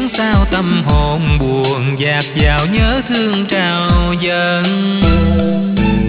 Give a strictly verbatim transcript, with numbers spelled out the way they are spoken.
khiến sao tâm hồn buồn dạt vào nhớ thương trào dâng.